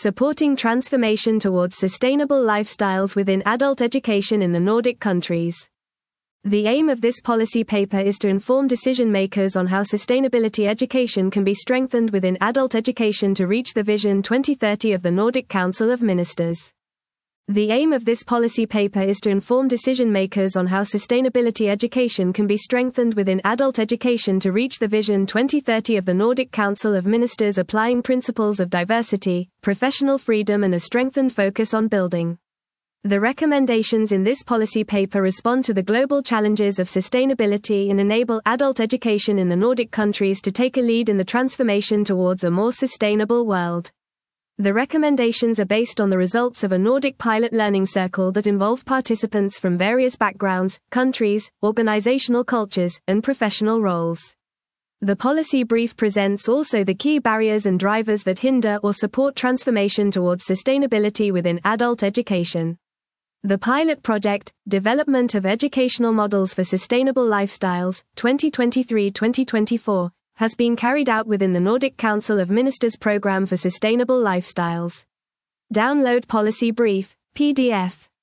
Supporting transformation towards sustainable lifestyles within adult education in the Nordic countries. The aim of this policy paper is to inform decision makers on how sustainability education can be strengthened within adult education to reach the Vision 2030 of the Nordic Council of Ministers. The aim of this policy paper is to inform decision makers on how sustainability education can be strengthened within adult education to reach the Vision 2030 of the Nordic Council of Ministers, applying principles of diversity, professional freedom and a strengthened focus on building. The recommendations in this policy paper respond to the global challenges of sustainability and enable adult education in the Nordic countries to take a lead in the transformation towards a more sustainable world. The recommendations are based on the results of a Nordic pilot learning circle that involve participants from various backgrounds, countries, organizational cultures, and professional roles. The policy brief presents also the key barriers and drivers that hinder or support transformation towards sustainability within adult education. The pilot project, Development of Educational Models for Sustainable Lifestyles, 2023-2024, has been carried out within the Nordic Council of Ministers Programme for Sustainable Lifestyles. Download policy brief, PDF.